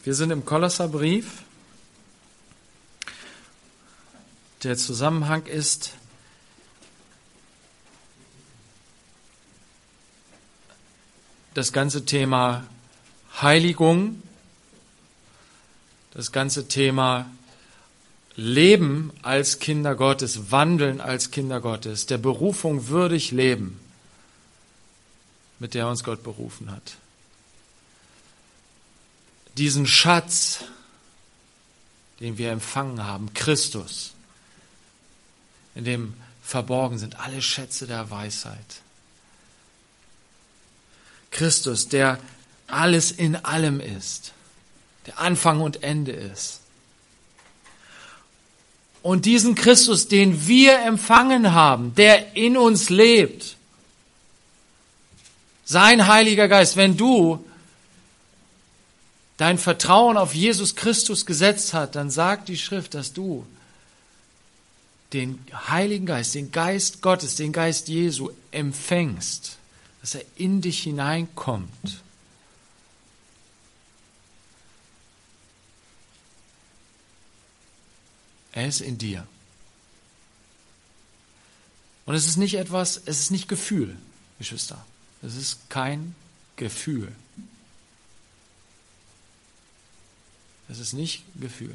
Wir sind im Kolosserbrief. Der Zusammenhang ist das ganze Thema Heiligung, das ganze Thema Leben als Kinder Gottes, Wandeln als Kinder Gottes, der Berufung würdig leben, mit der uns Gott berufen hat. Diesen Schatz, den wir empfangen haben, Christus, in dem verborgen sind alle Schätze der Weisheit. Christus, der alles in allem ist, der Anfang und Ende ist. Und diesen Christus, den wir empfangen haben, der in uns lebt, sein Heiliger Geist, wenn du dein Vertrauen auf Jesus Christus gesetzt hast, dann sagt die Schrift, dass du den Heiligen Geist, den Geist Gottes, den Geist Jesu empfängst, dass er in dich hineinkommt. Er ist in dir. Und es ist nicht etwas, es ist nicht Gefühl, Geschwister. Es ist kein Gefühl. Es ist nicht Gefühl.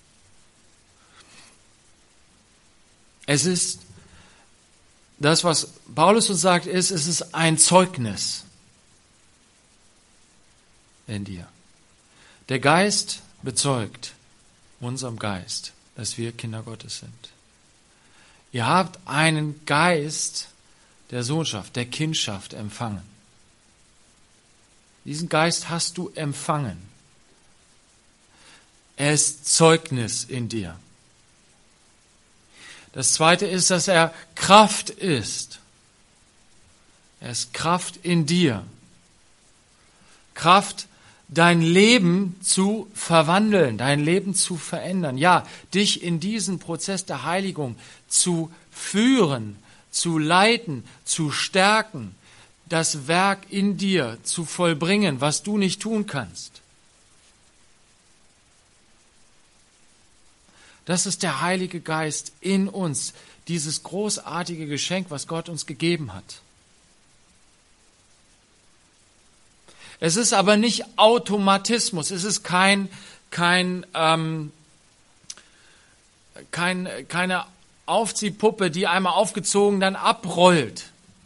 Es ist, das, was Paulus uns sagt, es ist ein Zeugnis in dir. Der Geist bezeugt unserem Geist, dass wir Kinder Gottes sind. Ihr habt einen Geist der Sohnschaft, der Kindschaft empfangen. Diesen Geist hast du empfangen. Er ist Zeugnis in dir. Das Zweite ist, dass er Kraft ist. Er ist Kraft in dir. Kraft, dein Leben zu verwandeln, dein Leben zu verändern. Ja, dich in diesen Prozess der Heiligung zu führen, zu leiten, zu stärken, das Werk in dir zu vollbringen, was du nicht tun kannst. Das ist der Heilige Geist in uns, dieses großartige Geschenk, was Gott uns gegeben hat. Es ist aber nicht Automatismus, es ist keine Aufziehpuppe, die einmal aufgezogen dann abrollt,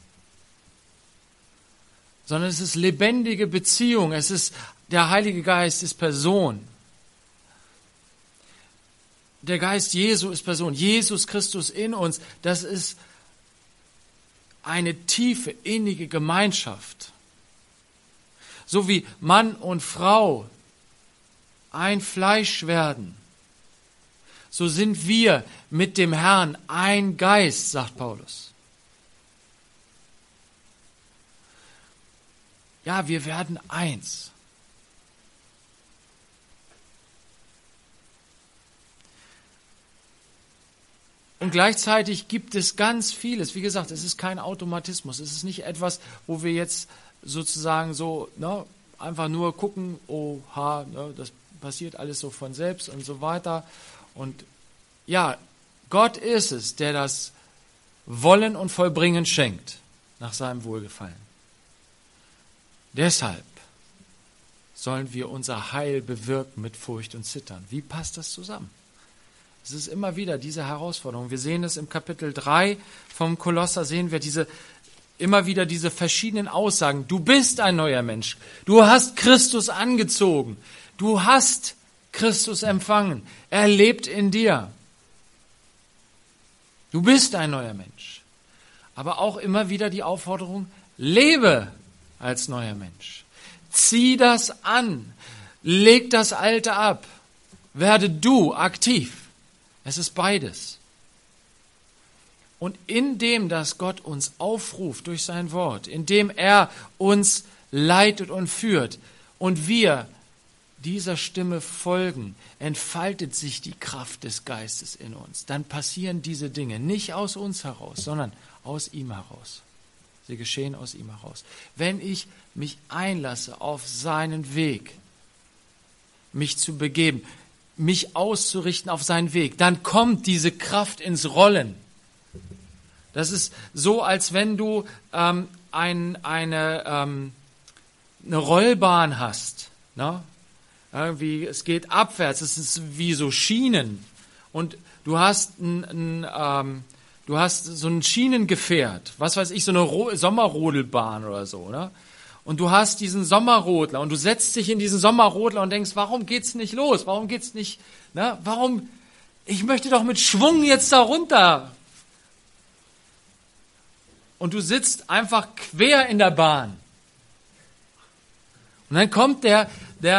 sondern es ist lebendige Beziehung, es ist der Heilige Geist ist Person. Der Geist Jesu ist Person, Jesus Christus in uns, das ist eine tiefe, innige Gemeinschaft. So wie Mann und Frau ein Fleisch werden, so sind wir mit dem Herrn ein Geist, sagt Paulus. Ja, wir werden eins. Und gleichzeitig gibt es ganz vieles. Wie gesagt, es ist kein Automatismus. Es ist nicht etwas, wo wir jetzt sozusagen so einfach nur gucken, oha, das passiert alles so von selbst und so weiter. Und ja, Gott ist es, der das Wollen und Vollbringen schenkt, nach seinem Wohlgefallen. Deshalb sollen wir unser Heil bewirken mit Furcht und Zittern. Wie passt das zusammen? Es ist immer wieder diese Herausforderung. Wir sehen es im Kapitel 3 vom Kolosser, sehen wir immer wieder diese verschiedenen Aussagen. Du bist ein neuer Mensch. Du hast Christus angezogen. Du hast Christus empfangen. Er lebt in dir. Du bist ein neuer Mensch. Aber auch immer wieder die Aufforderung, lebe als neuer Mensch. Zieh das an. Leg das Alte ab. Werde du aktiv. Es ist beides. Und indem, dass Gott uns aufruft durch sein Wort, indem er uns leitet und führt und wir dieser Stimme folgen, entfaltet sich die Kraft des Geistes in uns. Dann passieren diese Dinge nicht aus uns heraus, sondern aus ihm heraus. Sie geschehen aus ihm heraus. Wenn ich mich einlasse auf seinen Weg, mich zu begeben, mich auszurichten auf seinen Weg. Dann kommt diese Kraft ins Rollen. Das ist so, als wenn du eine Rollbahn hast. Ne? Irgendwie, es geht abwärts, es ist wie so Schienen. Und du hast so ein Schienengefährt, was weiß ich, so eine Sommerrodelbahn oder so. Ne? Und du hast diesen Sommerrodler und du setzt dich in diesen Sommerrodler und denkst, warum geht's nicht los? Warum geht's nicht, ne? Ich möchte doch mit Schwung jetzt da runter. Und du sitzt einfach quer in der Bahn. Und dann kommt der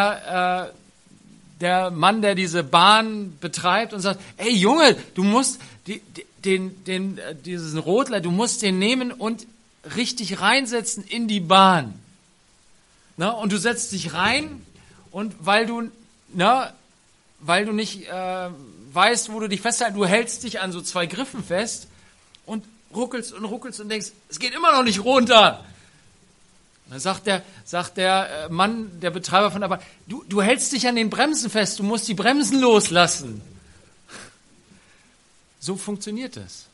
Mann, der diese Bahn betreibt und sagt, ey Junge, du musst diesen Rodler, du musst den nehmen und richtig reinsetzen in die Bahn. Na, und du setzt dich rein und weil du nicht weißt, wo du dich festhalten, du hältst dich an so zwei Griffen fest und ruckelst und denkst, es geht immer noch nicht runter. Dann sagt der Mann, der Betreiber von der Bahn, du hältst dich an den Bremsen fest, du musst die Bremsen loslassen. So funktioniert es.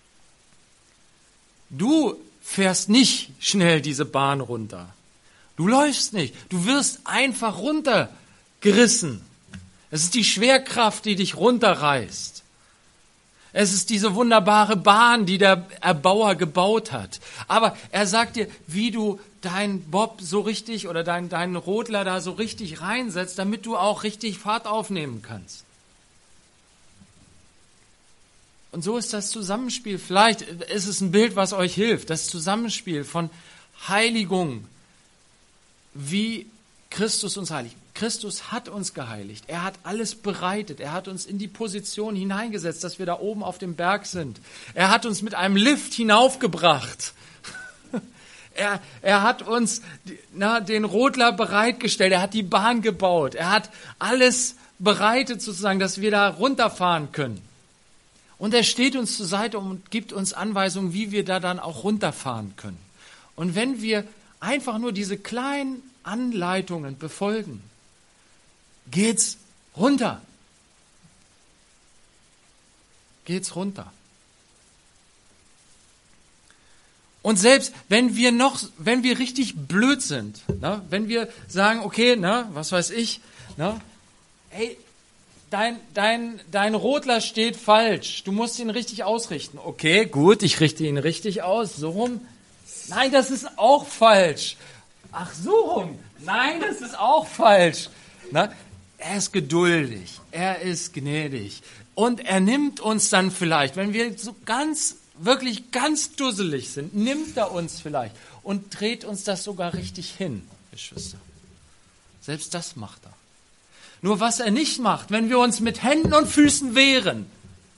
Du fährst nicht schnell diese Bahn runter. Du läufst nicht. Du wirst einfach runtergerissen. Es ist die Schwerkraft, die dich runterreißt. Es ist diese wunderbare Bahn, die der Erbauer gebaut hat. Aber er sagt dir, wie du deinen Bob so richtig oder deinen Rodler da so richtig reinsetzt, damit du auch richtig Fahrt aufnehmen kannst. Und so ist das Zusammenspiel. Vielleicht ist es ein Bild, was euch hilft. Das Zusammenspiel von Heiligung, wie Christus uns heiligt. Christus hat uns geheiligt. Er hat alles bereitet. Er hat uns in die Position hineingesetzt, dass wir da oben auf dem Berg sind. Er hat uns mit einem Lift hinaufgebracht. Er hat uns den Rodler bereitgestellt. Er hat die Bahn gebaut. Er hat alles bereitet sozusagen, dass wir da runterfahren können. Und er steht uns zur Seite und gibt uns Anweisungen, wie wir da dann auch runterfahren können. Und wenn wir einfach nur diese kleinen Anleitungen befolgen, geht's runter. Geht's runter. Und selbst wenn wir richtig blöd sind, ne, wenn wir sagen, okay, ne, was weiß ich, ne, hey, dein Rodler steht falsch, du musst ihn richtig ausrichten. Okay, gut, ich richte ihn richtig aus, so rum. Nein, das ist auch falsch. Ach, so rum. Nein, das ist auch falsch. Na, er ist geduldig, er ist gnädig und er nimmt uns dann vielleicht, wenn wir so wirklich ganz dusselig sind, nimmt er uns vielleicht und dreht uns das sogar richtig hin, Geschwister. Selbst das macht er. Nur was er nicht macht, wenn wir uns mit Händen und Füßen wehren,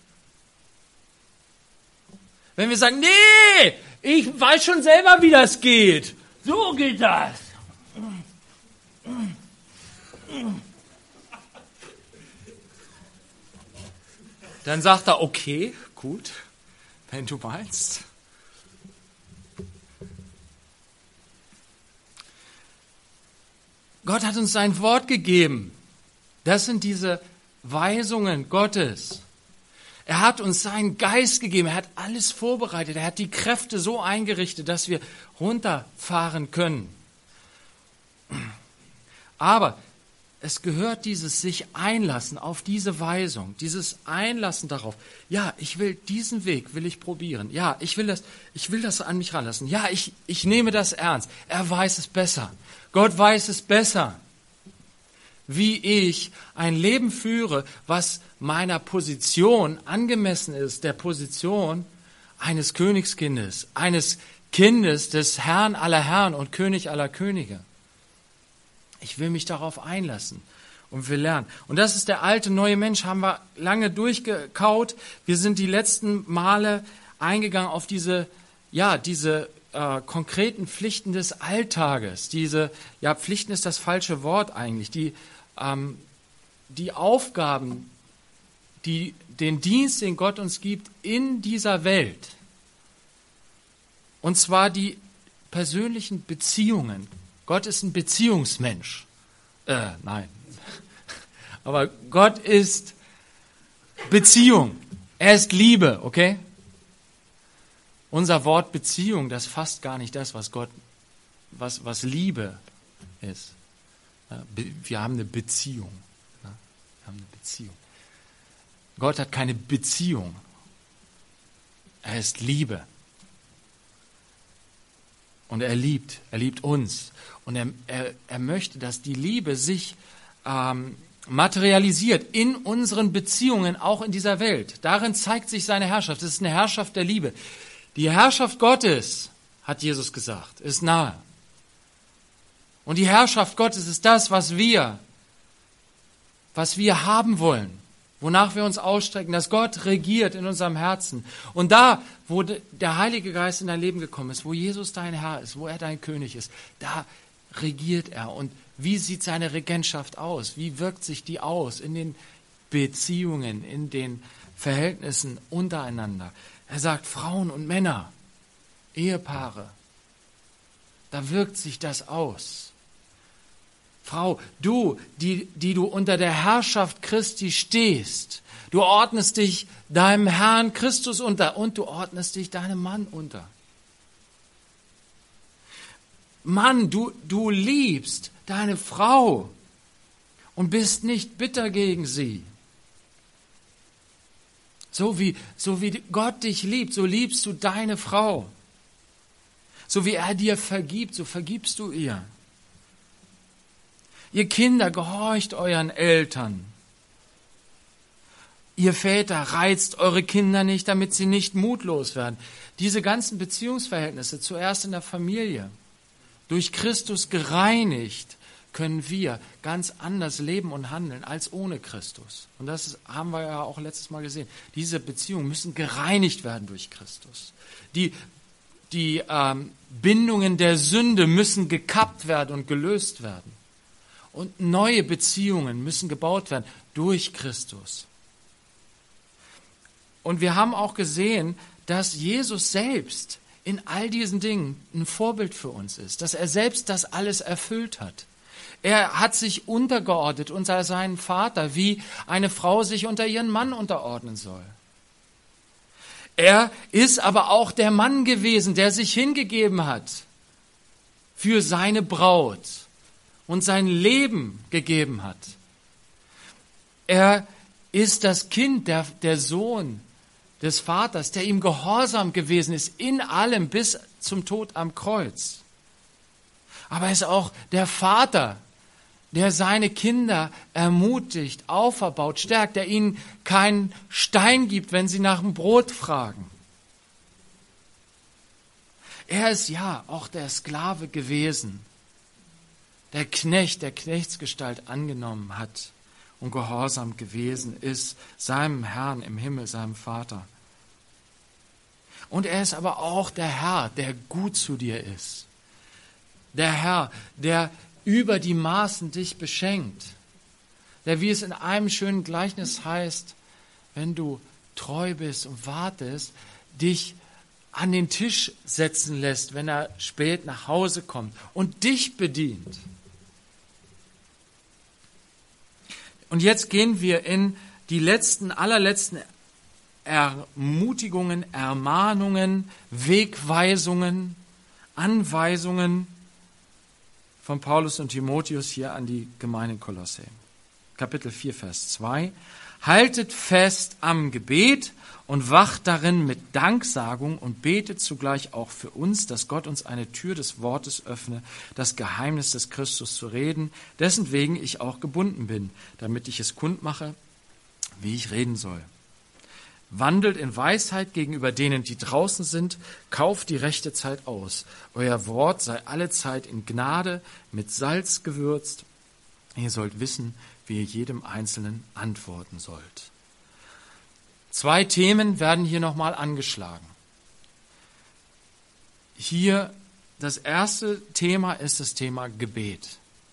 wenn wir sagen, nee, ich weiß schon selber, wie das geht. So geht das. Dann sagt er, okay, gut, wenn du meinst. Gott hat uns sein Wort gegeben. Das sind diese Weisungen Gottes. Er hat uns seinen Geist gegeben. Er hat alles vorbereitet. Er hat die Kräfte so eingerichtet, dass wir runterfahren können. Aber es gehört dieses sich einlassen auf diese Weisung, dieses Einlassen darauf. Ja, diesen Weg will ich probieren. Ja, ich will das an mich ranlassen. Ja, ich nehme das ernst. Er weiß es besser. Gott weiß es besser, wie ich ein Leben führe, was meiner Position angemessen ist, der Position eines Königskindes, eines Kindes des Herrn aller Herren und König aller Könige. Ich will mich darauf einlassen und will lernen. Und das ist der alte, neue Mensch, haben wir lange durchgekaut. Wir sind die letzten Male eingegangen auf diese konkreten Pflichten des Alltages. Pflichten ist das falsche Wort eigentlich. Die Aufgaben, den Dienst, den Gott uns gibt in dieser Welt. Und zwar die persönlichen Beziehungen. Gott ist ein Beziehungsmensch. Nein. Aber Gott ist Beziehung. Er ist Liebe, okay? Unser Wort Beziehung, das fasst gar nicht das, was Liebe ist. Wir haben eine Beziehung. Wir haben eine Beziehung. Gott hat keine Beziehung. Er ist Liebe. Und er liebt uns. Und er möchte, dass die Liebe sich materialisiert in unseren Beziehungen, auch in dieser Welt. Darin zeigt sich seine Herrschaft. Es ist eine Herrschaft der Liebe. Die Herrschaft Gottes, hat Jesus gesagt, ist nahe. Und die Herrschaft Gottes ist das, was wir haben wollen, wonach wir uns ausstrecken, dass Gott regiert in unserem Herzen. Und da, wo der Heilige Geist in dein Leben gekommen ist, wo Jesus dein Herr ist, wo er dein König ist, da regiert er. Und wie sieht seine Regentschaft aus? Wie wirkt sich die aus in den Beziehungen, in den Verhältnissen untereinander? Er sagt, Frauen und Männer, Ehepaare, da wirkt sich das aus. Frau, du, die du unter der Herrschaft Christi stehst, du ordnest dich deinem Herrn Christus unter und du ordnest dich deinem Mann unter. Mann, du liebst deine Frau und bist nicht bitter gegen sie. So wie Gott dich liebt, so liebst du deine Frau. So wie er dir vergibt, so vergibst du ihr. Ihr Kinder, gehorcht euren Eltern. Ihr Väter, reizt eure Kinder nicht, damit sie nicht mutlos werden. Diese ganzen Beziehungsverhältnisse, zuerst in der Familie, durch Christus gereinigt, können wir ganz anders leben und handeln als ohne Christus. Und das haben wir ja auch letztes Mal gesehen. Diese Beziehungen müssen gereinigt werden durch Christus. Die Bindungen der Sünde müssen gekappt werden und gelöst werden. Und neue Beziehungen müssen gebaut werden durch Christus. Und wir haben auch gesehen, dass Jesus selbst in all diesen Dingen ein Vorbild für uns ist, dass er selbst das alles erfüllt hat. Er hat sich untergeordnet unter seinen Vater, wie eine Frau sich unter ihren Mann unterordnen soll. Er ist aber auch der Mann gewesen, der sich hingegeben hat für seine Braut und sein Leben gegeben hat. Er ist das Kind, der Sohn des Vaters, der ihm gehorsam gewesen ist in allem bis zum Tod am Kreuz. Aber er ist auch der Vater, der seine Kinder ermutigt, auferbaut, stärkt, der ihnen keinen Stein gibt, wenn sie nach dem Brot fragen. Er ist ja auch der Sklave gewesen, der Knecht, der Knechtsgestalt angenommen hat und gehorsam gewesen ist seinem Herrn im Himmel, seinem Vater. Und er ist aber auch der Herr, der gut zu dir ist. Der Herr, der über die Maßen dich beschenkt. Der, wie es in einem schönen Gleichnis heißt, wenn du treu bist und wartest, dich an den Tisch setzen lässt, wenn er spät nach Hause kommt und dich bedient. Und jetzt gehen wir in die allerletzten Ermutigungen, Ermahnungen, Wegweisungen, Anweisungen von Paulus und Timotheus hier an die Gemeinde in Kolosse. Kapitel 4, Vers 2. Haltet fest am Gebet und wacht darin mit Danksagung und betet zugleich auch für uns, dass Gott uns eine Tür des Wortes öffne, das Geheimnis des Christus zu reden, dessen wegen ich auch gebunden bin, damit ich es kundmache, wie ich reden soll. Wandelt in Weisheit gegenüber denen, die draußen sind, kauft die rechte Zeit aus. Euer Wort sei alle Zeit in Gnade mit Salz gewürzt. Ihr sollt wissen, wie ihr jedem Einzelnen antworten sollt. 2 Themen werden hier nochmal angeschlagen. Hier das erste Thema ist das Thema Gebet.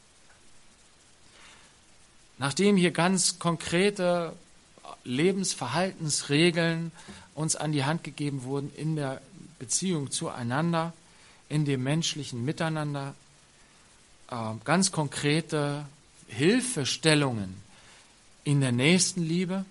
Nachdem hier ganz konkrete Lebensverhaltensregeln uns an die Hand gegeben wurden in der Beziehung zueinander, in dem menschlichen Miteinander, ganz konkrete Hilfestellungen in der Nächstenliebe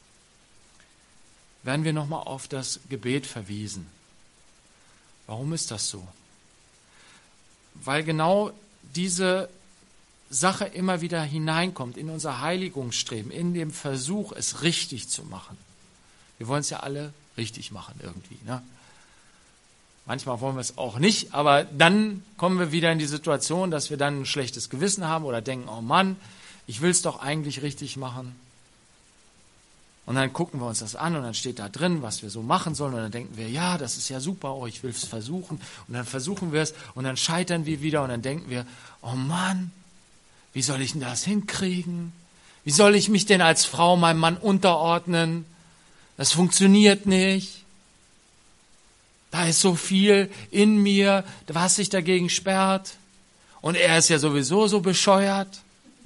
werden wir nochmal auf das Gebet verwiesen. Warum ist das so? Weil genau diese Sache immer wieder hineinkommt in unser Heiligungsstreben, in dem Versuch, es richtig zu machen. Wir wollen es ja alle richtig machen irgendwie, ne? Manchmal wollen wir es auch nicht, aber dann kommen wir wieder in die Situation, dass wir dann ein schlechtes Gewissen haben oder denken, oh Mann, ich will es doch eigentlich richtig machen. Und dann gucken wir uns das an und dann steht da drin, was wir so machen sollen. Und dann denken wir, ja, das ist ja super, oh, ich will es versuchen. Und dann versuchen wir es und dann scheitern wir wieder und dann denken wir, oh Mann, wie soll ich denn das hinkriegen? Wie soll ich mich denn als Frau meinem Mann unterordnen? Das funktioniert nicht. Da ist so viel in mir, was sich dagegen sperrt. Und er ist ja sowieso so bescheuert.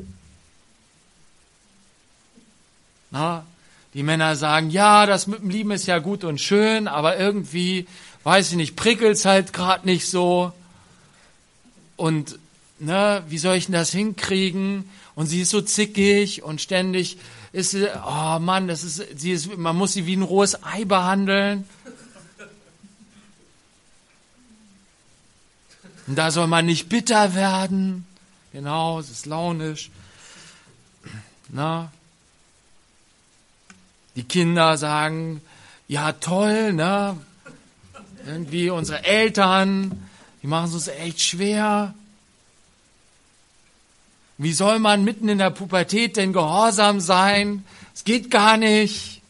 Na, die Männer sagen, ja, das mit dem Lieben ist ja gut und schön, aber irgendwie, weiß ich nicht, prickelt's halt gerade nicht so. Und ne, wie soll ich denn das hinkriegen? Und sie ist so zickig und ständig ist sie, oh Mann, man muss sie wie ein rohes Ei behandeln. Und da soll man nicht bitter werden. Genau, es ist launisch. Na? Die Kinder sagen, ja toll, ne? Irgendwie unsere Eltern, die machen es uns echt schwer. Wie soll man mitten in der Pubertät denn gehorsam sein? Es geht gar nicht.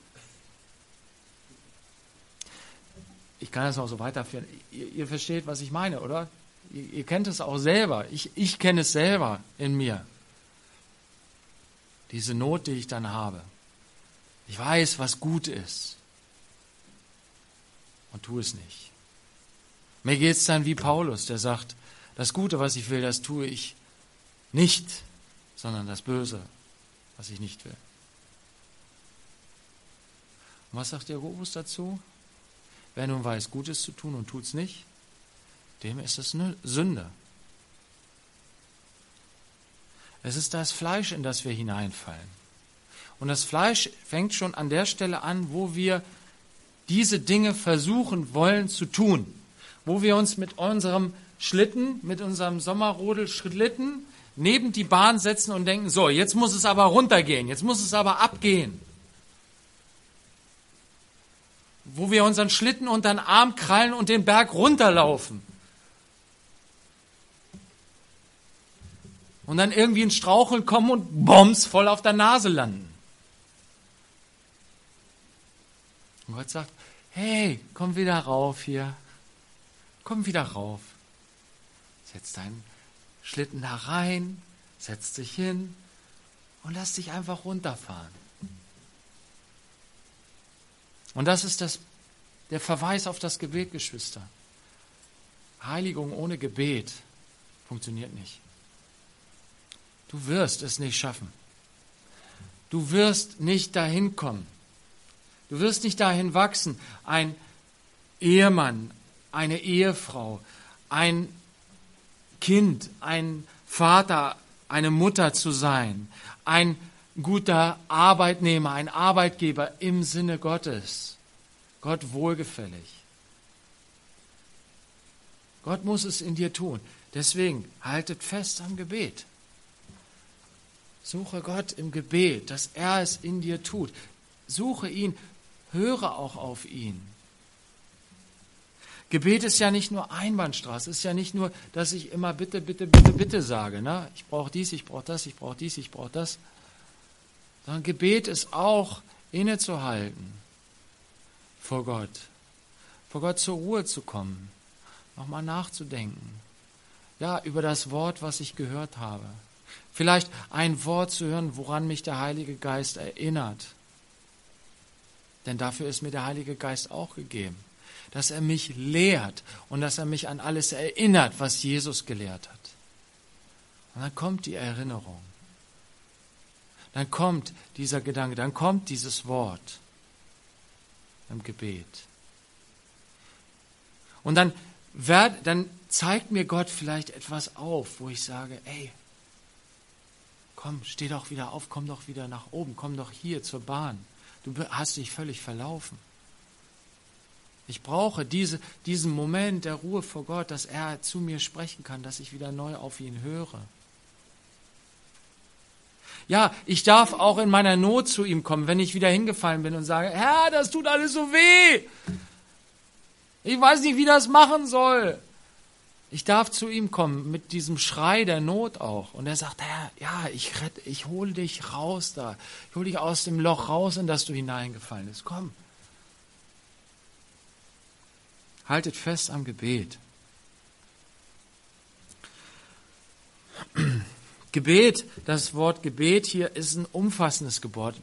Ich kann das noch so weiterführen. Ihr versteht, was ich meine, oder? Ihr kennt es auch selber. Ich kenne es selber in mir. Diese Not, die ich dann habe. Ich weiß, was gut ist. Und tue es nicht. Mir geht es dann wie Paulus, der sagt, das Gute, was ich will, das tue ich nicht, sondern das Böse, was ich nicht will. Und was sagt Jakobus dazu? Wer nun weiß, Gutes zu tun und tut es nicht, dem ist es eine Sünde. Es ist das Fleisch, in das wir hineinfallen. Und das Fleisch fängt schon an der Stelle an, wo wir diese Dinge versuchen wollen zu tun. Wo wir uns mit unserem Schlitten, mit unserem Sommerrodel-Schlitten neben die Bahn setzen und denken, so, jetzt muss es aber runtergehen, jetzt muss es aber abgehen. Wo wir unseren Schlitten unter den Arm krallen und den Berg runterlaufen. Und dann irgendwie ins Straucheln kommen und bombs voll auf der Nase landen. Und Gott sagt, hey, komm wieder rauf hier. Komm wieder rauf. Setz deinen Schlitten da rein, setz dich hin und lass dich einfach runterfahren. Und das ist der Verweis auf das Gebet, Geschwister. Heiligung ohne Gebet funktioniert nicht. Du wirst es nicht schaffen. Du wirst nicht dahin kommen. Du wirst nicht dahin wachsen, ein Ehemann, eine Ehefrau, ein Kind, ein Vater, eine Mutter zu sein, ein guter Arbeitnehmer, ein Arbeitgeber im Sinne Gottes. Gott wohlgefällig. Gott muss es in dir tun. Deswegen haltet fest am Gebet. Suche Gott im Gebet, dass er es in dir tut. Suche ihn, höre auch auf ihn. Gebet ist ja nicht nur Einbahnstraße, es ist ja nicht nur, dass ich immer bitte, bitte, bitte, bitte sage. Ne? Ich brauche dies, ich brauche das, ich brauche dies, ich brauche das. Sondern Gebet ist auch innezuhalten vor Gott zur Ruhe zu kommen, nochmal nachzudenken. Ja, über das Wort, was ich gehört habe. Vielleicht ein Wort zu hören, woran mich der Heilige Geist erinnert. Denn dafür ist mir der Heilige Geist auch gegeben. Dass er mich lehrt und dass er mich an alles erinnert, was Jesus gelehrt hat. Und dann kommt die Erinnerung. Dann kommt dieser Gedanke, dann kommt dieses Wort im Gebet. Und dann zeigt mir Gott vielleicht etwas auf, wo ich sage, ey, komm, steh doch wieder auf, komm doch wieder nach oben, komm doch hier zur Bahn. Du hast dich völlig verlaufen. Ich brauche diesen Moment der Ruhe vor Gott, dass er zu mir sprechen kann, dass ich wieder neu auf ihn höre. Ja, ich darf auch in meiner Not zu ihm kommen, wenn ich wieder hingefallen bin und sage, Herr, das tut alles so weh. Ich weiß nicht, wie das machen soll. Ich darf zu ihm kommen mit diesem Schrei der Not auch. Und er sagt, Herr, ja, ich hole dich raus da. Ich hole dich aus dem Loch raus, in das du hineingefallen bist. Komm. Haltet fest am Gebet. Gebet, das Wort Gebet hier ist ein umfassendes Wort.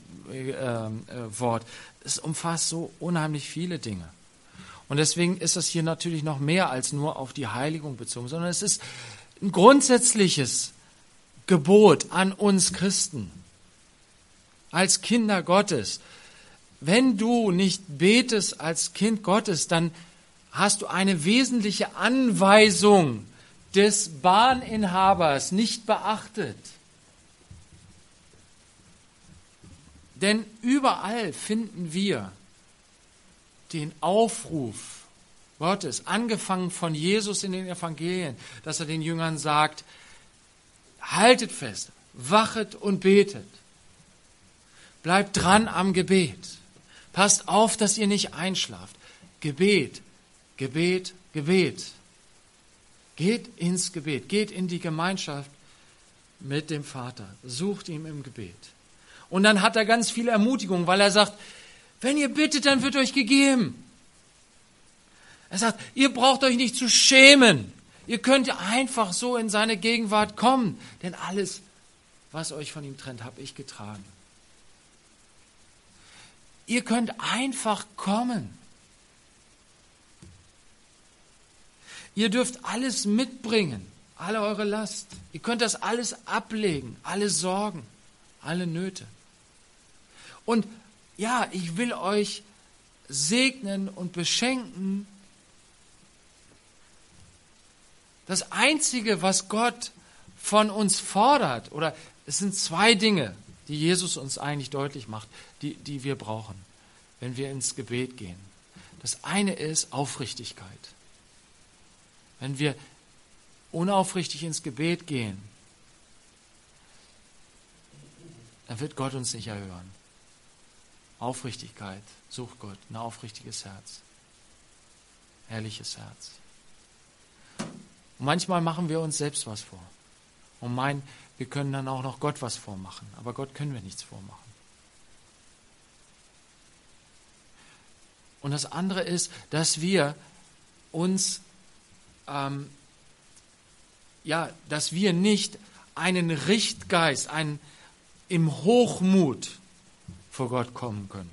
Es umfasst so unheimlich viele Dinge. Und deswegen ist das hier natürlich noch mehr als nur auf die Heiligung bezogen, sondern es ist ein grundsätzliches Gebot an uns Christen, als Kinder Gottes. Wenn du nicht betest als Kind Gottes, dann hast du eine wesentliche Anweisung des Bahninhabers nicht beachtet. Denn überall finden wir den Aufruf Gottes, angefangen von Jesus in den Evangelien, dass er den Jüngern sagt, haltet fest, wachet und betet. Bleibt dran am Gebet. Passt auf, dass ihr nicht einschlaft. Gebet, Gebet, Gebet. Geht ins Gebet, geht in die Gemeinschaft mit dem Vater. Sucht ihn im Gebet. Und dann hat er ganz viel Ermutigung, weil er sagt, wenn ihr bittet, dann wird euch gegeben. Er sagt, ihr braucht euch nicht zu schämen. Ihr könnt einfach so in seine Gegenwart kommen. Denn alles, was euch von ihm trennt, habe ich getragen. Ihr könnt einfach kommen. Ihr dürft alles mitbringen, alle eure Last. Ihr könnt das alles ablegen, alle Sorgen, alle Nöte. Und ja, ich will euch segnen und beschenken. Das Einzige, was Gott von uns fordert, oder es sind zwei Dinge, die Jesus uns eigentlich deutlich macht, die wir brauchen, wenn wir ins Gebet gehen. Das eine ist Aufrichtigkeit. Wenn wir unaufrichtig ins Gebet gehen, dann wird Gott uns nicht erhören. Aufrichtigkeit, sucht Gott, ein aufrichtiges Herz, ehrliches Herz. Und manchmal machen wir uns selbst was vor und meinen, wir können dann auch noch Gott was vormachen, aber Gott können wir nichts vormachen. Und das andere ist, dass wir uns dass wir nicht einen Richtgeist, im Hochmut vor Gott kommen können.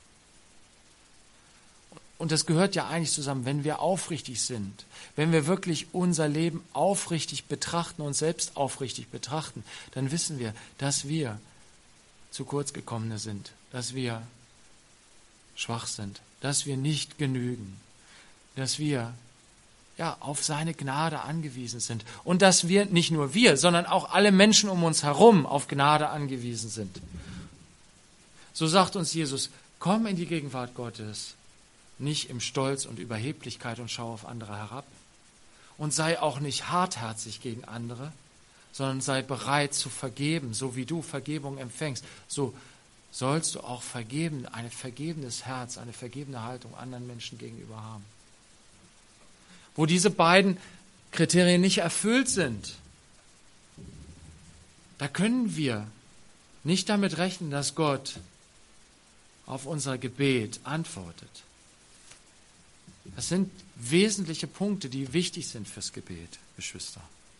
Und das gehört ja eigentlich zusammen, wenn wir aufrichtig sind, wenn wir wirklich unser Leben aufrichtig betrachten, uns selbst aufrichtig betrachten, dann wissen wir, dass wir zu kurz gekommene sind, dass wir schwach sind, dass wir nicht genügen, dass wir auf seine Gnade angewiesen sind und dass wir, nicht nur wir, sondern auch alle Menschen um uns herum auf Gnade angewiesen sind. So sagt uns Jesus, komm in die Gegenwart Gottes, nicht im Stolz und Überheblichkeit und schau auf andere herab und sei auch nicht hartherzig gegen andere, sondern sei bereit zu vergeben, so wie du Vergebung empfängst, so sollst du auch vergeben, ein vergebenes Herz, eine vergebene Haltung anderen Menschen gegenüber haben. Wo diese beiden Kriterien nicht erfüllt sind, da können wir nicht damit rechnen, dass Gott auf unser Gebet antwortet. Das sind wesentliche Punkte, die wichtig sind fürs Gebet, Geschwister.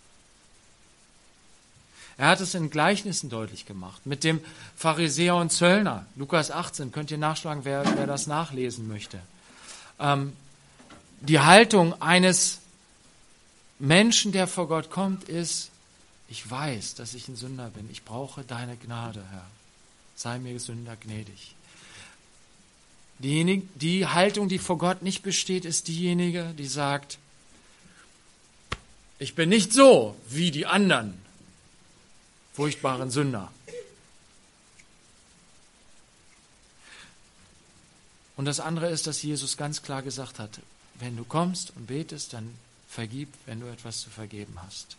Er hat es in Gleichnissen deutlich gemacht, mit dem Pharisäer und Zöllner. Lukas 18, könnt ihr nachschlagen, wer das nachlesen möchte. Die Haltung eines Menschen, der vor Gott kommt, ist, ich weiß, dass ich ein Sünder bin. Ich brauche deine Gnade, Herr. Sei mir Sünder gnädig. Die Haltung, die vor Gott nicht besteht, ist diejenige, die sagt, ich bin nicht so wie die anderen. furchtbaren Sünder. Und das andere ist, dass Jesus ganz klar gesagt hat, wenn du kommst und betest, dann vergib, wenn du etwas zu vergeben hast.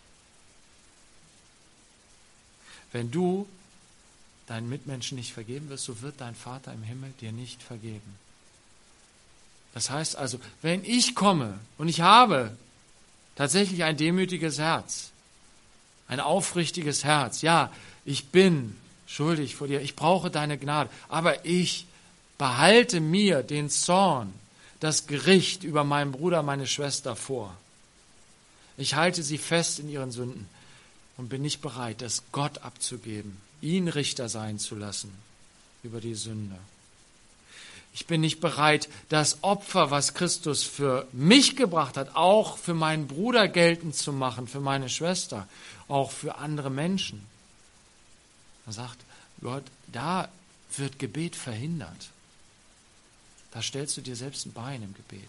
Wenn du deinen Mitmenschen nicht vergeben wirst, so wird dein Vater im Himmel dir nicht vergeben. Das heißt also, wenn ich komme und ich habe tatsächlich ein demütiges Herz, ein aufrichtiges Herz, ja, ich bin schuldig vor dir, ich brauche deine Gnade, aber ich behalte mir den Zorn, das Gericht über meinen Bruder, meine Schwester vor. Ich halte sie fest in ihren Sünden und bin nicht bereit, das Gott abzugeben, ihn Richter sein zu lassen über die Sünde. Ich bin nicht bereit, das Opfer, was Christus für mich gebracht hat, auch für meinen Bruder geltend zu machen, für meine Schwester, auch für andere Menschen. Er sagt, Gott, da wird Gebet verhindert. Da stellst du dir selbst ein Bein im Gebet.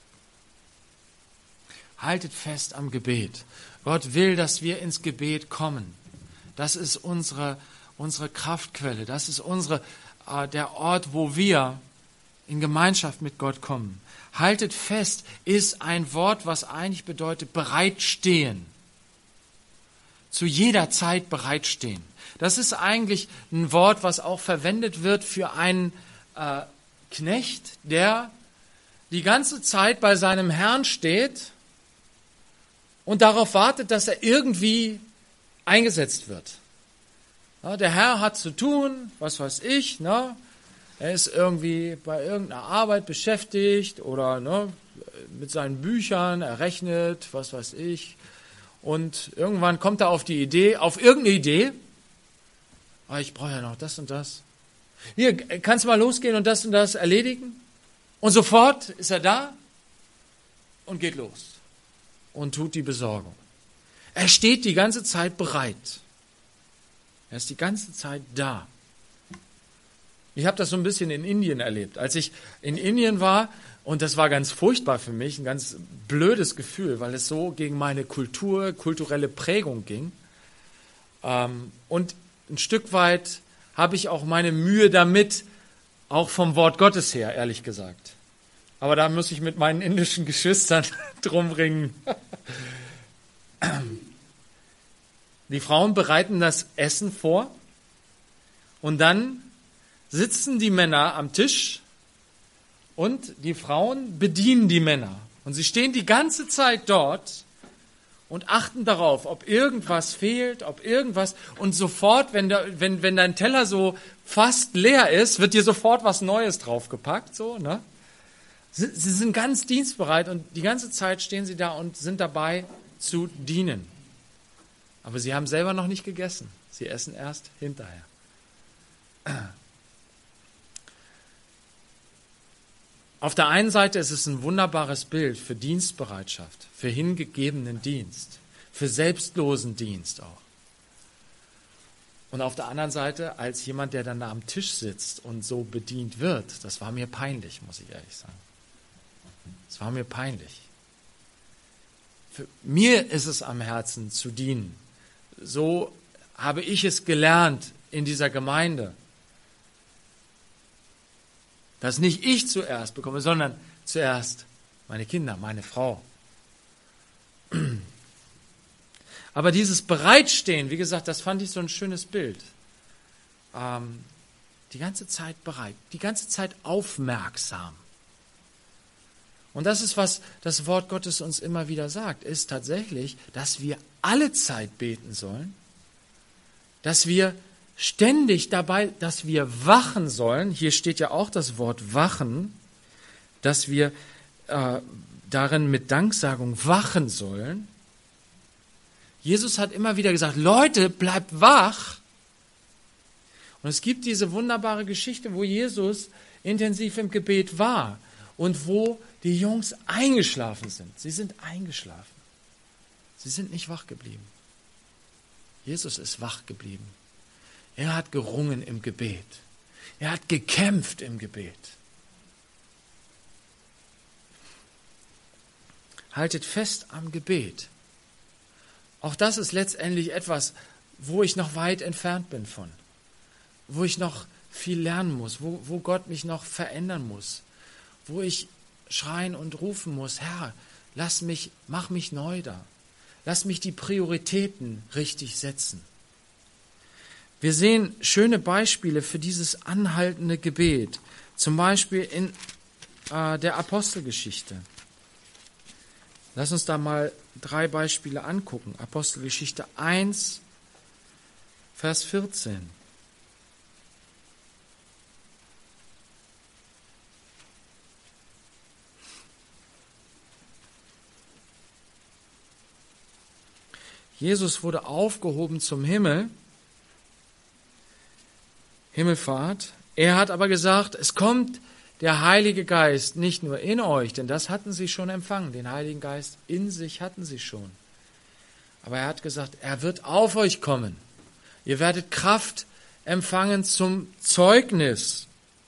Haltet fest am Gebet. Gott will, dass wir ins Gebet kommen. Das ist unsere Kraftquelle. Das ist der Ort, wo wir in Gemeinschaft mit Gott kommen. Haltet fest ist ein Wort, was eigentlich bedeutet bereitstehen. Zu jeder Zeit bereitstehen. Das ist eigentlich ein Wort, was auch verwendet wird für einen Knecht, der die ganze Zeit bei seinem Herrn steht und darauf wartet, dass er irgendwie eingesetzt wird. Ja, der Herr hat zu tun, was weiß ich, ne? Er ist irgendwie bei irgendeiner Arbeit beschäftigt oder mit seinen Büchern, er rechnet, was weiß ich. Und irgendwann kommt er auf irgendeine Idee, aber ich brauche ja noch das und das. Hier, kannst du mal losgehen und das erledigen? Und sofort ist er da und geht los und tut die Besorgung. Er steht die ganze Zeit bereit. Er ist die ganze Zeit da. Ich habe das so ein bisschen in Indien erlebt. Als ich in Indien war, und das war ganz furchtbar für mich, ein ganz blödes Gefühl, weil es so gegen meine kulturelle Prägung ging. Und ein Stück weit habe ich auch meine Mühe damit, auch vom Wort Gottes her, ehrlich gesagt. Aber da muss ich mit meinen indischen Geschwistern drum ringen. Die Frauen bereiten das Essen vor und dann sitzen die Männer am Tisch und die Frauen bedienen die Männer. Und sie stehen die ganze Zeit dort und achten darauf, ob irgendwas fehlt, ob irgendwas. Und sofort, wenn dein Teller so fast leer ist, wird dir sofort was Neues draufgepackt. So, ne? Sie sind ganz dienstbereit und die ganze Zeit stehen sie da und sind dabei zu dienen. Aber sie haben selber noch nicht gegessen. Sie essen erst hinterher. Auf der einen Seite ist es ein wunderbares Bild für Dienstbereitschaft, für hingegebenen Dienst, für selbstlosen Dienst auch. Und auf der anderen Seite, als jemand, der dann da am Tisch sitzt und so bedient wird, das war mir peinlich, muss ich ehrlich sagen. Das war mir peinlich. Für mir ist es am Herzen zu dienen. So habe ich es gelernt in dieser Gemeinde. Dass nicht ich zuerst bekomme, sondern zuerst meine Kinder, meine Frau. Aber dieses Bereitstehen, wie gesagt, das fand ich so ein schönes Bild. Die ganze Zeit bereit, die ganze Zeit aufmerksam. Und das ist, was das Wort Gottes uns immer wieder sagt, ist tatsächlich, dass wir alle Zeit beten sollen, dass wir ständig dabei, dass wir wachen sollen. Hier steht ja auch das Wort wachen, dass wir darin mit Danksagung wachen sollen. Jesus hat immer wieder gesagt, Leute, bleibt wach. Und es gibt diese wunderbare Geschichte, wo Jesus intensiv im Gebet war und wo die Jungs eingeschlafen sind. Sie sind eingeschlafen. Sie sind nicht wach geblieben. Jesus ist wach geblieben. Er hat gerungen im Gebet. Er hat gekämpft im Gebet. Haltet fest am Gebet. Auch das ist letztendlich etwas, wo ich noch weit entfernt bin von, wo ich noch viel lernen muss, wo Gott mich noch verändern muss, wo ich schreien und rufen muss, Herr, mach mich neu da. Lass mich die Prioritäten richtig setzen. Wir sehen schöne Beispiele für dieses anhaltende Gebet, zum Beispiel in der Apostelgeschichte. Lass uns da mal 3 Beispiele angucken. Apostelgeschichte 1, Vers 14. Jesus wurde aufgehoben zum Himmel, Himmelfahrt. Er hat aber gesagt, es kommt der Heilige Geist nicht nur in euch, denn das hatten sie schon empfangen, den Heiligen Geist in sich hatten sie schon. Aber er hat gesagt, er wird auf euch kommen. Ihr werdet Kraft empfangen zum Zeugnis.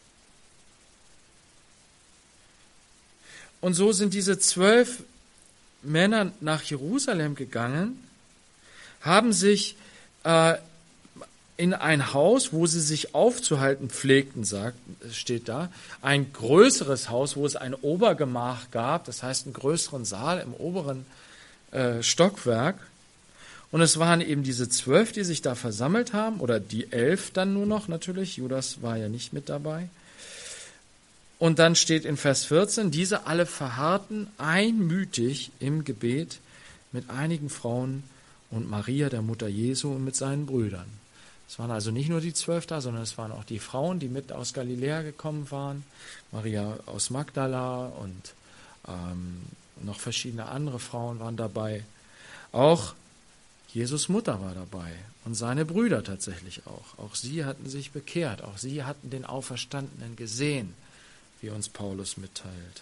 Und so sind diese 12 Männer nach Jerusalem gegangen, haben sich in ein Haus, wo sie sich aufzuhalten pflegten, steht da, ein größeres Haus, wo es ein Obergemach gab, das heißt einen größeren Saal im oberen Stockwerk. Und es waren eben diese 12, die sich da versammelt haben, oder die 11 dann nur noch natürlich, Judas war ja nicht mit dabei. Und dann steht in Vers 14, diese alle verharrten einmütig im Gebet mit einigen Frauen und Maria, der Mutter Jesu, und mit seinen Brüdern. Es waren also nicht nur die 12 da, sondern es waren auch die Frauen, die mit aus Galiläa gekommen waren, Maria aus Magdala und noch verschiedene andere Frauen waren dabei. Auch Jesus' Mutter war dabei und seine Brüder tatsächlich auch. Auch sie hatten sich bekehrt, auch sie hatten den Auferstandenen gesehen, wie uns Paulus mitteilt.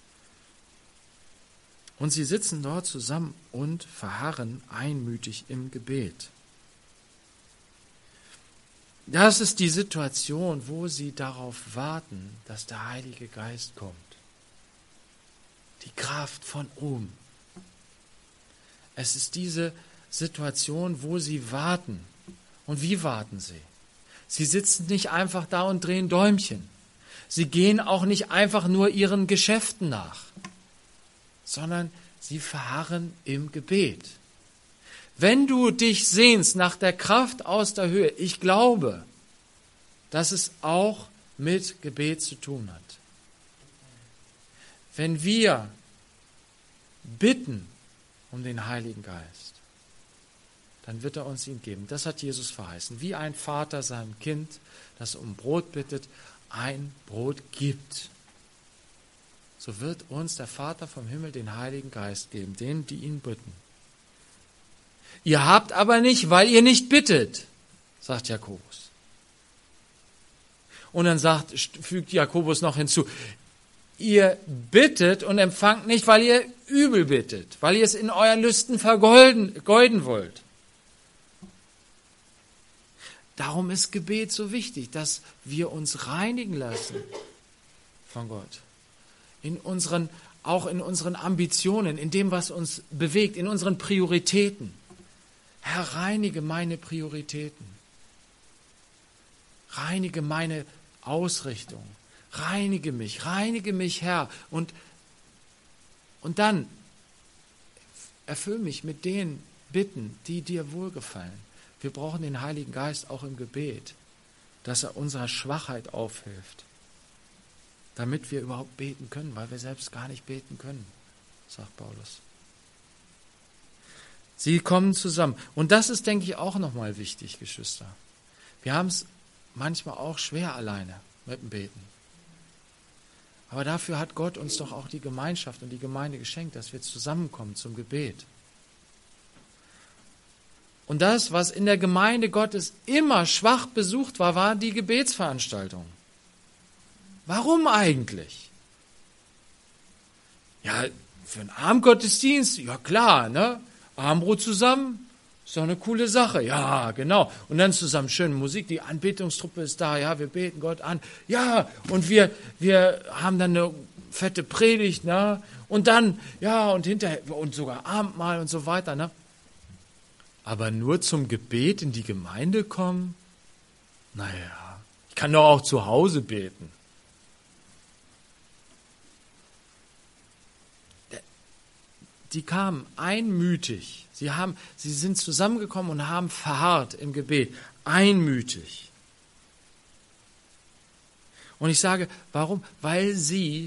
Und sie sitzen dort zusammen und verharren einmütig im Gebet. Das ist die Situation, wo sie darauf warten, dass der Heilige Geist kommt. Die Kraft von oben. Es ist diese Situation, wo sie warten. Und wie warten sie? Sie sitzen nicht einfach da und drehen Däumchen. Sie gehen auch nicht einfach nur ihren Geschäften nach, sondern sie verharren im Gebet. Wenn du dich sehnst nach der Kraft aus der Höhe, ich glaube, dass es auch mit Gebet zu tun hat. Wenn wir bitten um den Heiligen Geist, dann wird er uns ihn geben. Das hat Jesus verheißen. Wie ein Vater seinem Kind, das um Brot bittet, ein Brot gibt. So wird uns der Vater vom Himmel den Heiligen Geist geben, denen, die ihn bitten. Ihr habt aber nicht, weil ihr nicht bittet, sagt Jakobus. Und dann fügt Jakobus noch hinzu, ihr bittet und empfangt nicht, weil ihr übel bittet, weil ihr es in euren Lüsten vergeuden wollt. Darum ist Gebet so wichtig, dass wir uns reinigen lassen von Gott. Auch in unseren Ambitionen, in dem, was uns bewegt, in unseren Prioritäten. Herr, reinige meine Prioritäten. Reinige meine Ausrichtung. Reinige mich, Herr. Und dann erfüll mich mit den Bitten, die dir wohlgefallen. Wir brauchen den Heiligen Geist auch im Gebet, dass er unserer Schwachheit aufhilft, damit wir überhaupt beten können, weil wir selbst gar nicht beten können, sagt Paulus. Sie kommen zusammen. Und das ist, denke ich, auch nochmal wichtig, Geschwister. Wir haben es manchmal auch schwer alleine mit dem Beten. Aber dafür hat Gott uns doch auch die Gemeinschaft und die Gemeinde geschenkt, dass wir zusammenkommen zum Gebet. Und das, was in der Gemeinde Gottes immer schwach besucht war, war die Gebetsveranstaltung. Warum eigentlich? Ja, für einen Abendgottesdienst, ja klar, ne? Abendbrot zusammen, ist doch eine coole Sache. Ja, genau. Und dann zusammen schöne Musik, die Anbetungstruppe ist da, ja, wir beten Gott an. Ja, und wir haben dann eine fette Predigt, ne? Und dann, ja, und hinterher, und sogar Abendmahl und so weiter, ne? Aber nur zum Gebet in die Gemeinde kommen? Naja, ich kann doch auch zu Hause beten. Die kamen einmütig. Sie sind zusammengekommen und haben verharrt im Gebet. Einmütig. Und ich sage, warum? Weil sie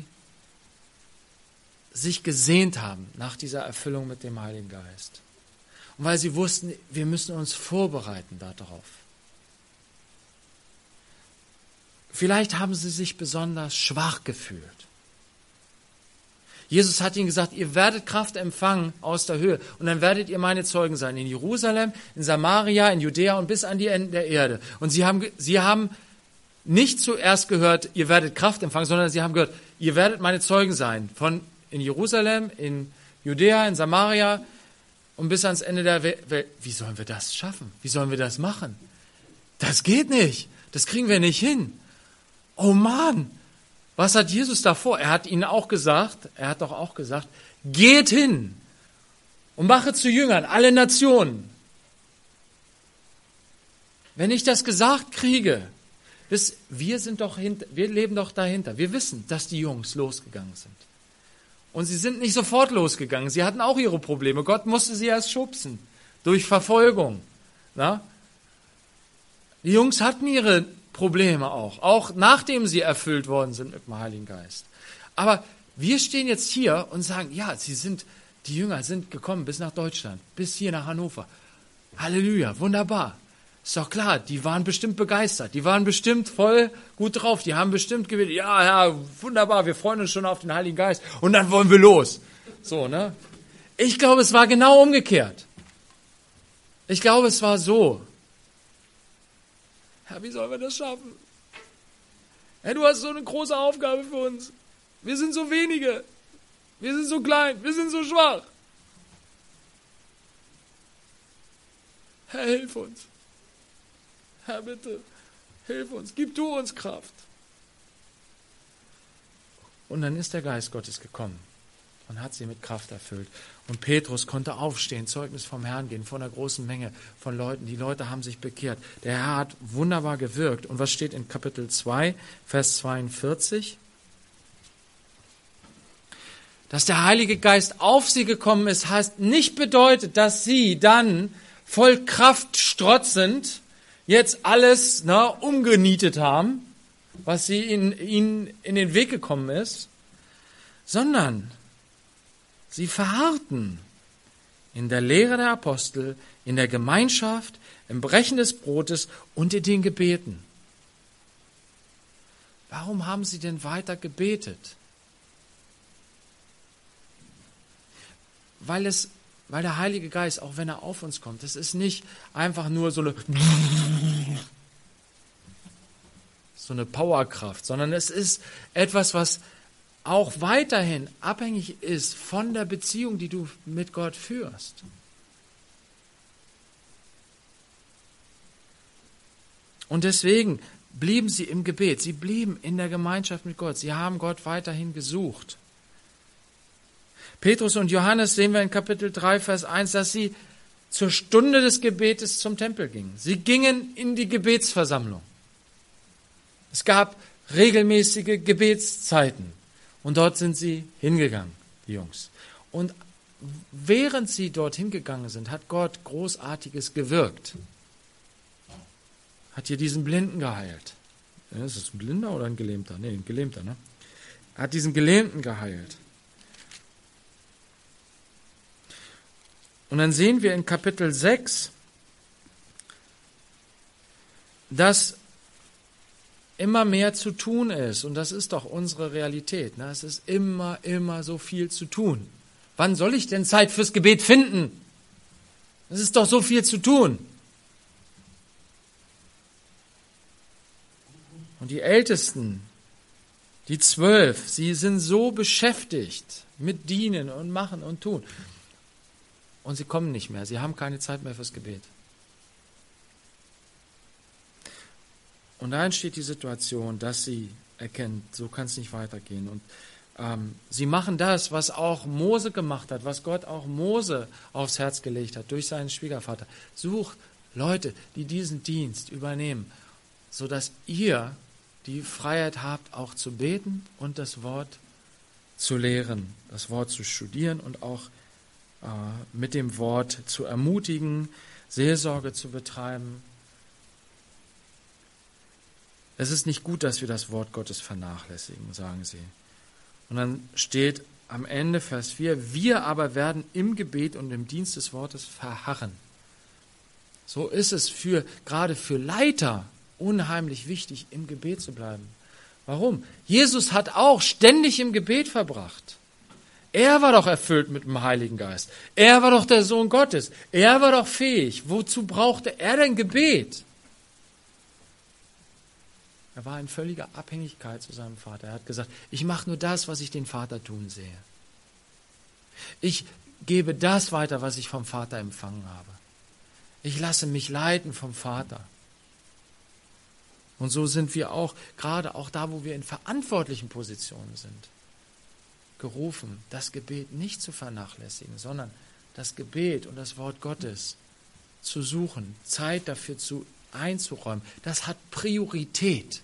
sich gesehnt haben nach dieser Erfüllung mit dem Heiligen Geist. Und weil sie wussten, wir müssen uns vorbereiten darauf. Vielleicht haben sie sich besonders schwach gefühlt. Jesus hat ihnen gesagt, ihr werdet Kraft empfangen aus der Höhe und dann werdet ihr meine Zeugen sein. In Jerusalem, in Samaria, in Judäa und bis an die Enden der Erde. Und sie haben nicht zuerst gehört, ihr werdet Kraft empfangen, sondern sie haben gehört, ihr werdet meine Zeugen sein. Von in Jerusalem, in Judäa, in Samaria und bis ans Ende der Welt. Wie sollen wir das schaffen? Wie sollen wir das machen? Das geht nicht. Das kriegen wir nicht hin. Oh Mann! Was hat Jesus davor? Er hat doch auch gesagt, geht hin und mache zu Jüngern alle Nationen. Wenn ich das gesagt kriege, wir leben doch dahinter. Wir wissen, dass die Jungs losgegangen sind. Und sie sind nicht sofort losgegangen. Sie hatten auch ihre Probleme. Gott musste sie erst schubsen. Durch Verfolgung. Na? Die Jungs hatten ihre Probleme auch nachdem sie erfüllt worden sind mit dem Heiligen Geist. Aber wir stehen jetzt hier und sagen, ja, die Jünger sind gekommen bis nach Deutschland, bis hier nach Hannover. Halleluja, wunderbar. Ist doch klar, die waren bestimmt begeistert, die waren bestimmt voll gut drauf, die haben bestimmt gebetet, ja, wunderbar, wir freuen uns schon auf den Heiligen Geist und dann wollen wir los. So, ne? Ich glaube, es war genau umgekehrt. Ich glaube, es war so. Herr, wie sollen wir das schaffen? Herr, du hast so eine große Aufgabe für uns. Wir sind so wenige. Wir sind so klein. Wir sind so schwach. Herr, hilf uns. Herr, bitte, hilf uns. Gib du uns Kraft. Und dann ist der Geist Gottes gekommen und hat sie mit Kraft erfüllt. Und Petrus konnte aufstehen, Zeugnis vom Herrn geben, von einer großen Menge von Leuten. Die Leute haben sich bekehrt. Der Herr hat wunderbar gewirkt. Und was steht in Kapitel 2, Vers 42? Dass der Heilige Geist auf sie gekommen ist, heißt nicht bedeutet, dass sie dann voll Kraft strotzend jetzt alles umgenietet haben, was ihnen in den Weg gekommen ist, sondern sie verharrten in der Lehre der Apostel, in der Gemeinschaft, im Brechen des Brotes und in den Gebeten. Warum haben sie denn weiter gebetet? Weil der Heilige Geist, auch wenn er auf uns kommt, das ist nicht einfach nur so eine Powerkraft, sondern es ist etwas, was auch weiterhin abhängig ist von der Beziehung, die du mit Gott führst. Und deswegen blieben sie im Gebet, sie blieben in der Gemeinschaft mit Gott, sie haben Gott weiterhin gesucht. Petrus und Johannes sehen wir in Kapitel 3, Vers 1, dass sie zur Stunde des Gebetes zum Tempel gingen. Sie gingen in die Gebetsversammlung. Es gab regelmäßige Gebetszeiten. Und dort sind sie hingegangen, die Jungs. Und während sie dort hingegangen sind, hat Gott Großartiges gewirkt. Hat hier diesen Blinden geheilt. Ist das ein Blinder oder ein Gelähmter? Nee, ein Gelähmter, ne? Hat diesen Gelähmten geheilt. Und dann sehen wir in Kapitel 6, dass immer mehr zu tun ist. Und das ist doch unsere Realität. Ne? Es ist immer so viel zu tun. Wann soll ich denn Zeit fürs Gebet finden? Es ist doch so viel zu tun. Und die Ältesten, die 12, sie sind so beschäftigt mit Dienen und Machen und Tun. Und sie kommen nicht mehr. Sie haben keine Zeit mehr fürs Gebet. Und da entsteht die Situation, dass sie erkennt, so kann es nicht weitergehen. Und Sie machen das, was auch Mose gemacht hat, was Gott auch Mose aufs Herz gelegt hat, durch seinen Schwiegervater. Sucht Leute, die diesen Dienst übernehmen, sodass ihr die Freiheit habt, auch zu beten und das Wort zu lehren, das Wort zu studieren und auch mit dem Wort zu ermutigen, Seelsorge zu betreiben. Es ist nicht gut, dass wir das Wort Gottes vernachlässigen, sagen sie. Und dann steht am Ende Vers 4, wir aber werden im Gebet und im Dienst des Wortes verharren. So ist es gerade für Leiter unheimlich wichtig, im Gebet zu bleiben. Warum? Jesus hat auch ständig im Gebet verbracht. Er war doch erfüllt mit dem Heiligen Geist. Er war doch der Sohn Gottes. Er war doch fähig. Wozu brauchte er denn Gebet? Er war in völliger Abhängigkeit zu seinem Vater. Er hat gesagt, ich mache nur das, was ich den Vater tun sehe. Ich gebe das weiter, was ich vom Vater empfangen habe. Ich lasse mich leiten vom Vater. Und so sind wir auch, gerade auch da, wo wir in verantwortlichen Positionen sind, gerufen, das Gebet nicht zu vernachlässigen, sondern das Gebet und das Wort Gottes zu suchen, Zeit dafür einzuräumen. Das hat Priorität.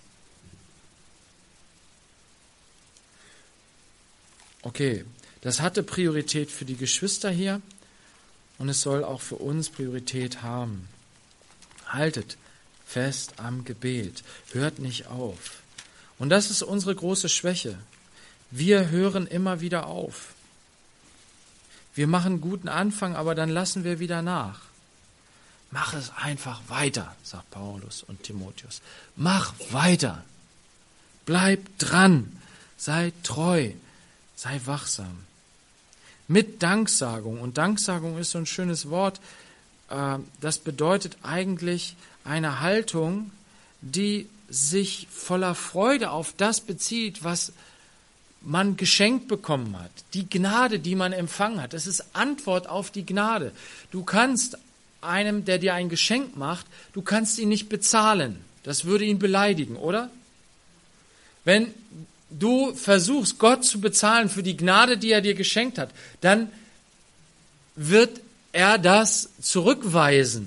Okay, das hatte Priorität für die Geschwister hier und es soll auch für uns Priorität haben. Haltet fest am Gebet, hört nicht auf. Und das ist unsere große Schwäche. Wir hören immer wieder auf. Wir machen einen guten Anfang, aber dann lassen wir wieder nach. Mach es einfach weiter, sagt Paulus und Timotheus. Mach weiter. Bleib dran. Sei treu. Sei wachsam. Mit Danksagung. Und Danksagung ist so ein schönes Wort. Das bedeutet eigentlich eine Haltung, die sich voller Freude auf das bezieht, was man geschenkt bekommen hat. Die Gnade, die man empfangen hat. Das ist Antwort auf die Gnade. Du kannst einem, der dir ein Geschenk macht, du kannst ihn nicht bezahlen. Das würde ihn beleidigen, oder? Wenn du versuchst, Gott zu bezahlen für die Gnade, die er dir geschenkt hat, dann wird er das zurückweisen.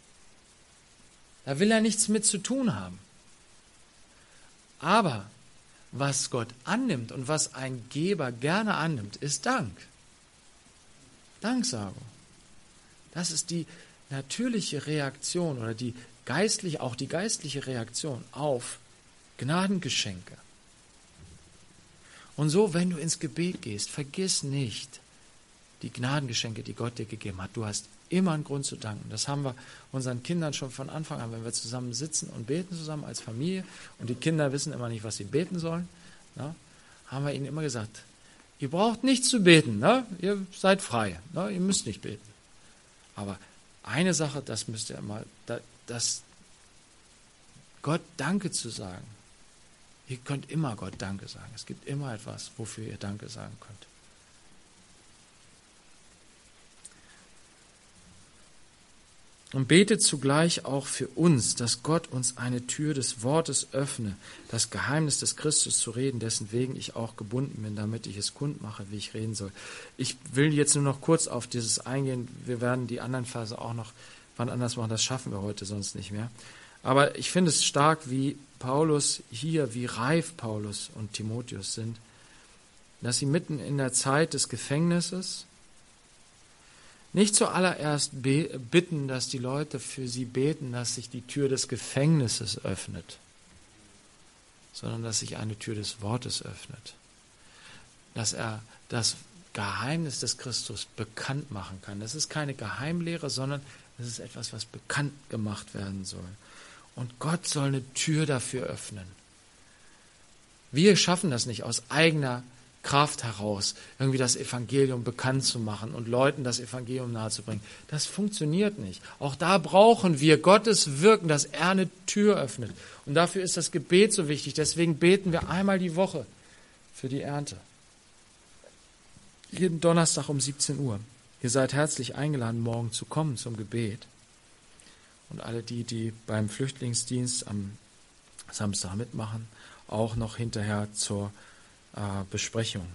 Da will er nichts mit zu tun haben. Aber was Gott annimmt und was ein Geber gerne annimmt, ist Dank. Danksagung. Das ist die natürliche Reaktion oder auch die geistliche Reaktion auf Gnadengeschenke. Und so, wenn du ins Gebet gehst, vergiss nicht die Gnadengeschenke, die Gott dir gegeben hat. Du hast immer einen Grund zu danken. Das haben wir unseren Kindern schon von Anfang an, wenn wir zusammen sitzen und beten zusammen als Familie und die Kinder wissen immer nicht, was sie beten sollen, haben wir ihnen immer gesagt, ihr braucht nicht zu beten, ihr seid frei, ihr müsst nicht beten. Aber eine Sache, das müsst ihr immer, Gott Danke zu sagen. Ihr könnt immer Gott Danke sagen. Es gibt immer etwas, wofür ihr Danke sagen könnt. Und betet zugleich auch für uns, dass Gott uns eine Tür des Wortes öffne, das Geheimnis des Christus zu reden, dessen wegen ich auch gebunden bin, damit ich es kundmache, wie ich reden soll. Ich will jetzt nur noch kurz auf dieses eingehen. Wir werden die anderen Verse auch noch wann anders machen. Das schaffen wir heute sonst nicht mehr. Aber ich finde es stark, wie Paulus hier, wie reif Paulus und Timotheus sind, dass sie mitten in der Zeit des Gefängnisses nicht zuallererst bitten, dass die Leute für sie beten, dass sich die Tür des Gefängnisses öffnet, sondern dass sich eine Tür des Wortes öffnet. Dass er das Geheimnis des Christus bekannt machen kann. Das ist keine Geheimlehre, sondern das ist etwas, was bekannt gemacht werden soll. Und Gott soll eine Tür dafür öffnen. Wir schaffen das nicht aus eigener Kraft heraus, irgendwie das Evangelium bekannt zu machen und Leuten das Evangelium nahezubringen. Das funktioniert nicht. Auch da brauchen wir Gottes Wirken, dass er eine Tür öffnet. Und dafür ist das Gebet so wichtig. Deswegen beten wir einmal die Woche für die Ernte. Jeden Donnerstag um 17 Uhr. Ihr seid herzlich eingeladen, morgen zu kommen zum Gebet. Und alle die beim Flüchtlingsdienst am Samstag mitmachen, auch noch hinterher zur Besprechung.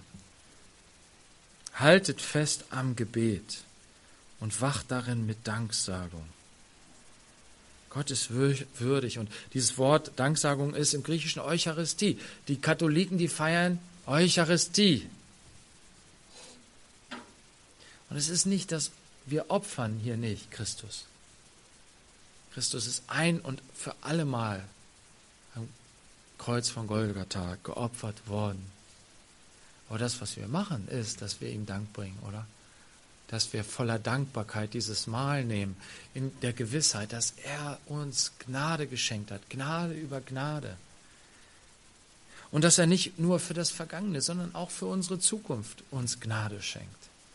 Haltet fest am Gebet und wacht darin mit Danksagung. Gott ist würdig und dieses Wort Danksagung ist im Griechischen Eucharistie. Die Katholiken, die feiern Eucharistie. Und es ist nicht, dass wir opfern hier nicht Christus. Christus ist ein und für allemal am Kreuz von Golgatha geopfert worden. Aber das, was wir machen, ist, dass wir ihm Dank bringen, oder? Dass wir voller Dankbarkeit dieses Mahl nehmen, in der Gewissheit, dass er uns Gnade geschenkt hat, Gnade über Gnade. Und dass er nicht nur für das Vergangene, sondern auch für unsere Zukunft uns Gnade schenkt.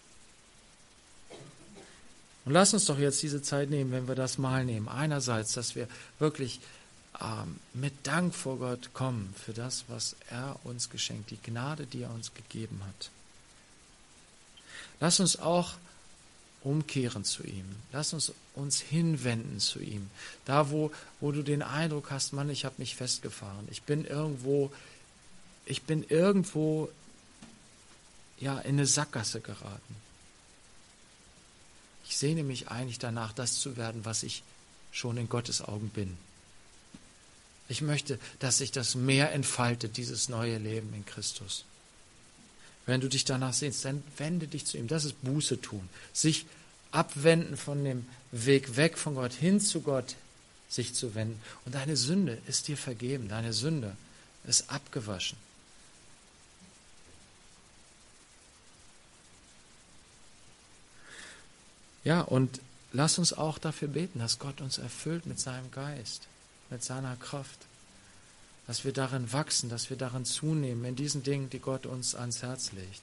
Und lass uns doch jetzt diese Zeit nehmen, wenn wir das Mahl nehmen. Einerseits, dass wir wirklich mit Dank vor Gott kommen für das, was er uns geschenkt, die Gnade, die er uns gegeben hat. Lass uns auch umkehren zu ihm. Lass uns hinwenden zu ihm. Da, wo du den Eindruck hast, Mann, ich habe mich festgefahren. Ich bin irgendwo ja, in eine Sackgasse geraten. Ich sehne mich eigentlich danach, das zu werden, was ich schon in Gottes Augen bin. Ich möchte, dass sich das mehr entfaltet, dieses neue Leben in Christus. Wenn du dich danach sehnst, dann wende dich zu ihm. Das ist Buße tun. Sich abwenden von dem Weg weg von Gott hin zu Gott, sich zu wenden. Und deine Sünde ist dir vergeben. Deine Sünde ist abgewaschen. Ja, und lass uns auch dafür beten, dass Gott uns erfüllt mit seinem Geist, mit seiner Kraft. Dass wir darin wachsen, dass wir darin zunehmen, in diesen Dingen, die Gott uns ans Herz legt.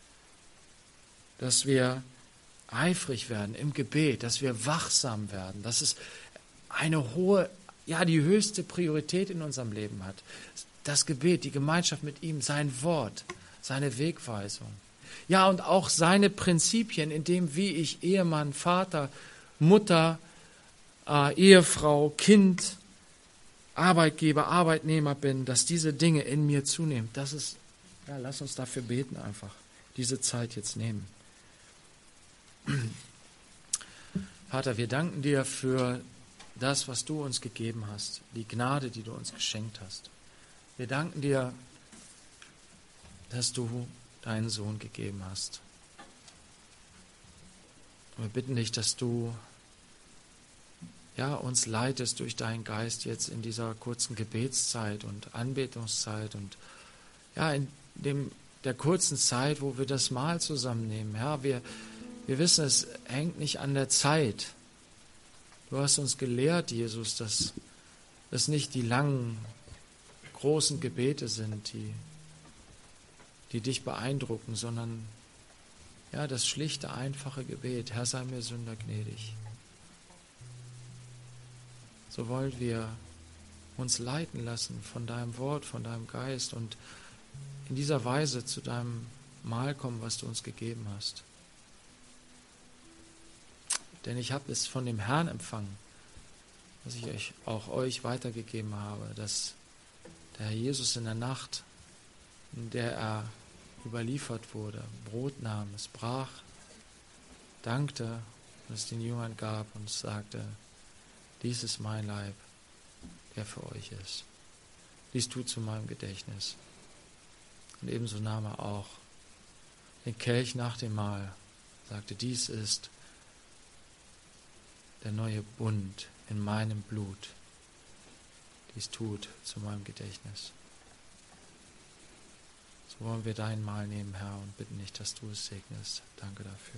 Dass wir eifrig werden im Gebet, dass wir wachsam werden, dass es eine hohe, ja, die höchste Priorität in unserem Leben hat. Das Gebet, die Gemeinschaft mit ihm, sein Wort, seine Wegweisung. Ja, und auch seine Prinzipien, in dem, wie ich Ehemann, Vater, Mutter, Ehefrau, Kind, Arbeitgeber, Arbeitnehmer bin, dass diese Dinge in mir zunehmen. Das ist, ja, lass uns dafür beten einfach, diese Zeit jetzt nehmen. Vater, wir danken dir für das, was du uns gegeben hast, die Gnade, die du uns geschenkt hast. Wir danken dir, dass du deinen Sohn gegeben hast. Und wir bitten dich, dass du uns leitest durch deinen Geist jetzt in dieser kurzen Gebetszeit und Anbetungszeit und in der kurzen Zeit, wo wir das Mahl zusammennehmen. Herr, wir wissen, es hängt nicht an der Zeit. Du hast uns gelehrt, Jesus, dass es nicht die langen, großen Gebete sind, die dich beeindrucken, sondern das schlichte, einfache Gebet. Herr, sei mir Sünder gnädig. So wollen wir uns leiten lassen von deinem Wort, von deinem Geist und in dieser Weise zu deinem Mahl kommen, was du uns gegeben hast. Denn ich habe es von dem Herrn empfangen, was ich euch weitergegeben habe, dass der Herr Jesus in der Nacht, in der er überliefert wurde, Brot nahm, es brach, dankte und es den Jüngern gab und sagte, dies ist mein Leib, der für euch ist. Dies tut zu meinem Gedächtnis. Und ebenso nahm er auch den Kelch nach dem Mahl, sagte, dies ist der neue Bund in meinem Blut. Dies tut zu meinem Gedächtnis. So wollen wir dein Mahl nehmen, Herr, und bitten dich, dass du es segnest. Danke dafür.